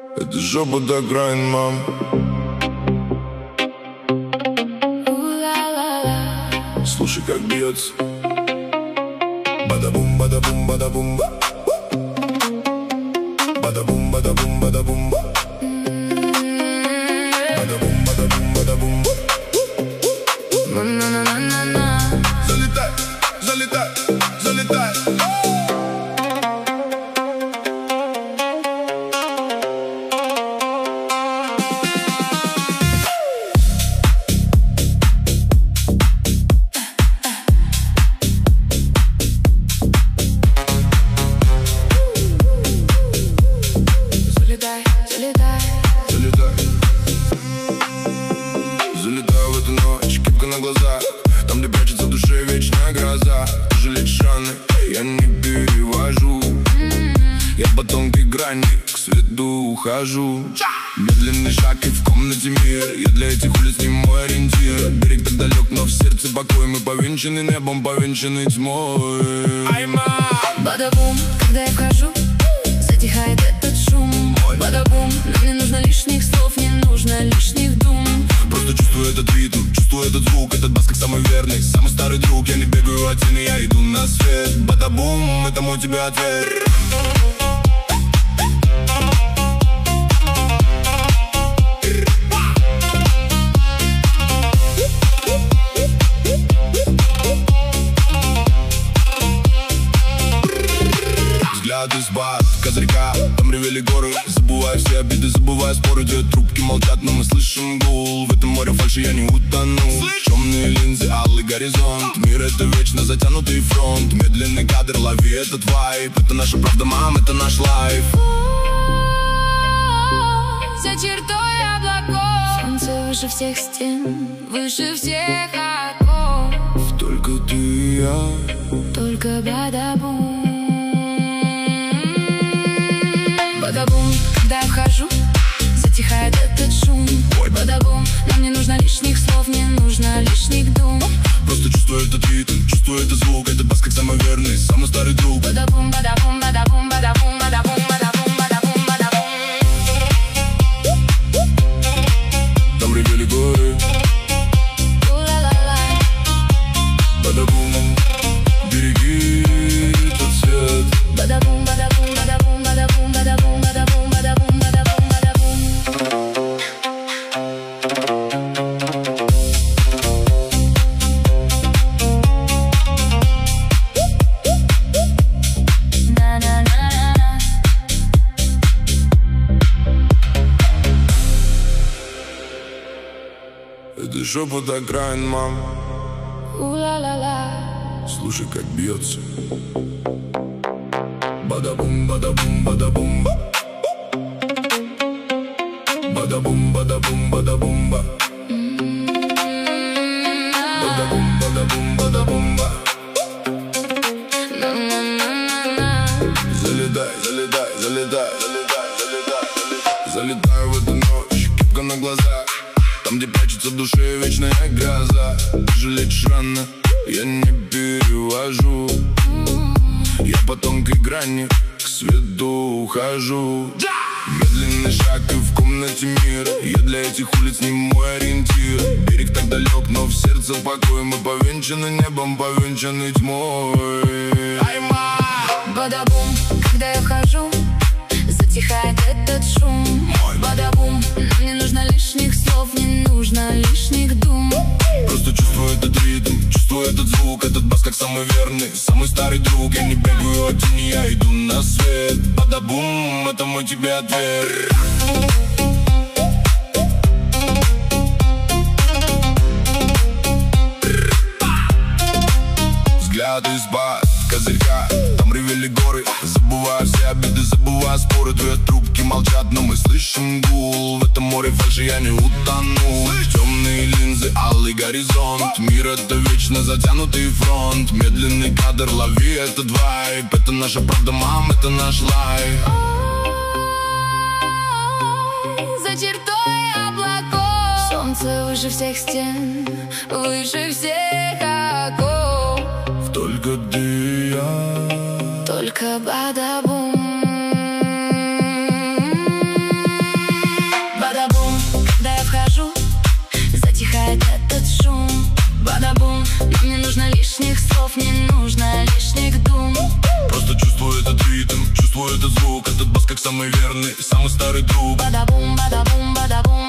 Это жопа да грайн, мам. Слушай, как бьется. Бада-бум, бада-бум, бада-бум. Бада-бум, бада-бум, бада-бум. Бада-бум, бада-бум, бада-бум. Залетай, залетай, залетай. Залетаю в эту ночь, кепка на глазах. Там, где прячется в душе вечная гроза. Ты же лечишь раны, я не перевожу. Я по тонкой грани к свету ухожу. Медленный шаг и в комнате мир. Я для этих улиц не мой ориентир. Берег так далек, но в сердце покой. Мы повенчаны небом, повенчаны тьмой. Бада-бум, когда я вхожу, затихает этот шум. Бада-бум, нам не нужно лишних слов, не нужно лишних дум. Просто чувствую этот ритм, чувствую этот звук, этот бас как самый верный, самый старый друг. Я не бегаю один, и я иду на свет. Бада-бум, это мой тебе ответ. Взгляд из бат, козырька, там ревели горы. Забывая все обиды, забывая споры. Две трубки молчат, но мы слышим гул. В этом море фальши я не утону. Темные линзы, алый горизонт. Мир это вечно затянутый фронт. Медленный кадр, лови этот вайб. Это наша правда, мам, это наш лайф. За чертой облаков солнце выше всех стен, выше всех оков. Только ты и я. Только бада-бум. Бада-бум, когда я вхожу, затихает этот шум. Ой, бада-бум, нам не нужно лишних слов, не нужно лишних дум. Просто чувствую этот ритм, чувствую этот звук. Этот бас как самый верный, самый старый друг. Бада-бум, бада-бум, бада-бум, бада-бум, бада-бум, бада-бум, бада-бум, бада-бум. Там ревели горы. У-ла-ла-ла. Бада-бум, береги этот свет. Бада-бум, бада-бум, бада-бум, бада-бум, бада-бум, бада-бум, бада-бум, бада-бум, бада-бум. На-на-на-на-на. Это жопа да грайн, мам. У-ла-ла-ла. Слушай, как бьется. Бада-бум, бада-бум, бада-бум. Бада-бум, бада-бум, бада-бум. Бада-бум, бада-бум, бада-бум. Залетай, залетай, залетай, залетай, залетай. Залетаю в эту ночь, кепка на глазах. Там, где прячется в душе вечная гроза. Ты же лечишь рано, я не перевожу. Я по тонкой грани к свету ухожу. Медленный шаг и в комнате мир. Я для этих улиц не мой ориентир. Берег так далек, но в сердце покой. Мы повенчаны небом, повенчаны тьмой. Бада-бум, когда я вхожу, затихает этот шум. Бада-бум, нам не нужно лишних слов, не нужно лишних дум. Просто чувствую этот ритм, чувствую этот звук. Этот бас как самый верный, самый старый друг. Я не бегаю один, я иду на свет. Бада-бум, это мой тебе ответ. Взгляд из бат, козырька, там ревели горы. Забывая все обиды, забывая споры. Две трубки молчат, но мы слышим гул. В этом море фальши я не утону. Темные линзы, алый горизонт. Мир это вечно затянутый фронт. Медленный кадр, лови этот вайб. Это наша правда, мам, это наш лайф. За чертой облаков солнце выше всех стен, выше всех оков. Только ты и я. Только бада-бум. самый верный, самый старый друг. Бада-бум, бада-бум, бада-бум.